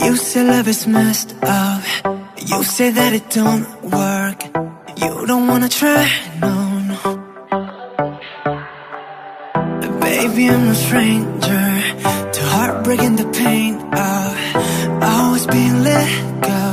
You say love is messed up. You say that it don't work. You don't wanna try, no, no. But baby, I'm no stranger to heartbreak and the pain of always being let go.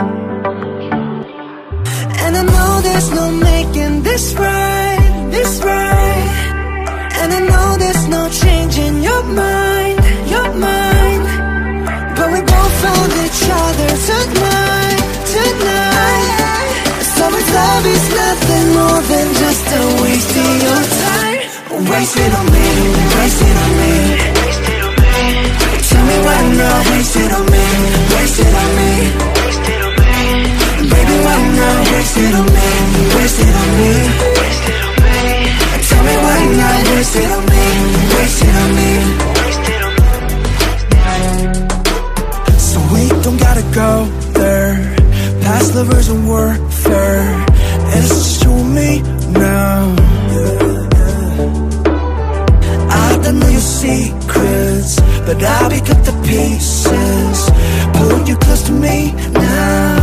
And I know there's no making this right, this right. And I know there's no changing your mind, your mind. But we both found each other tonight, tonight. So if love is nothing more than just a waste of your time. Waste it on me, waste it on me. Tell me why not, waste it on me, waste it on me. Baby, why not, waste it on me, waste it on me. Tell me why not, waste it on me, waste it on me. So we don't gotta go there. Past lovers and warfare. It's just you and me now. I don't know your secrets, but I'll pick up the pieces, pull you close to me now.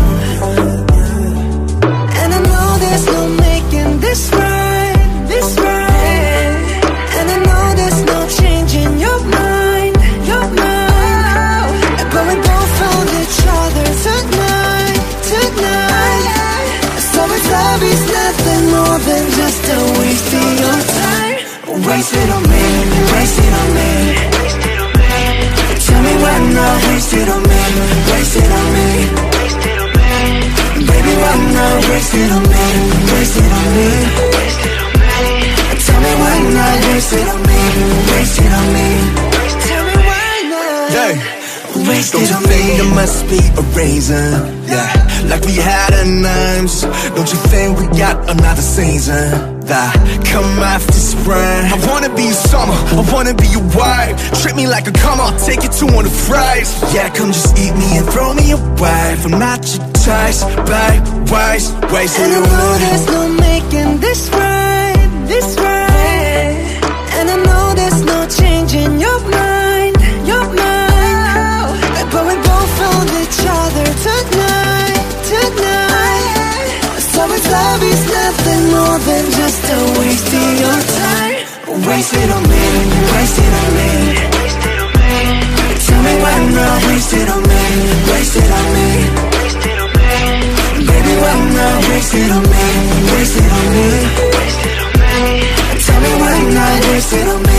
And I know there's no making this right, this right. And I know there's no changing your mind, your mind. But we both found each other tonight, tonight. So if love is nothing more than just a waste of your time. Waste it on me, waste it on me. Tell me why not, waste it on me, waste it on me. Baby, why not, waste it on me, waste it on me. Tell me why not, waste it on me, waste it on me. Tell me why not, waste it on me. Don't you think there must be a reason, yeah, like we had a names. Don't you think we got another season that come after spring? I wanna be your summer, I wanna be your wife. Treat me like a come, I'll take you to one of the fries. Yeah, come just eat me and throw me away. I'm not your taste, babe, waste it on me. And I know there's no making this right, this right. And I know there's no changing your mind, your mind. But we both found each other tonight, tonight. So if love is nothing more than just a waste of your time. Waste it on me, waste it on me. Tell me why not, waste it on me, waste it on me. Baby, why not, waste it on me, waste it on me. Tell me why not, waste it on me.